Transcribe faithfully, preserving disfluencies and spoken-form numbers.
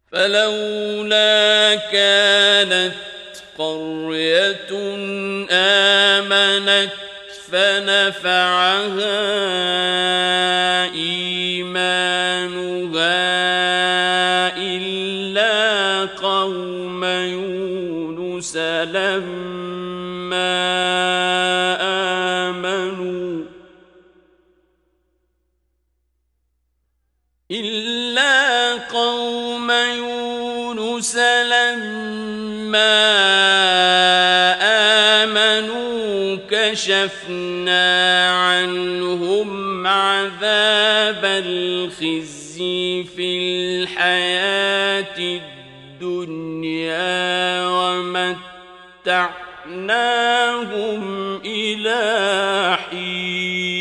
فلولا كانت قرية آمنت فنفعها إيمانها إلا قوم يونس لما آمنوا إلا قوم يونس لما آمنوا كشفنا عنهم عذاب الخزي في الحياة الدنيا ومتعناهم إلى حين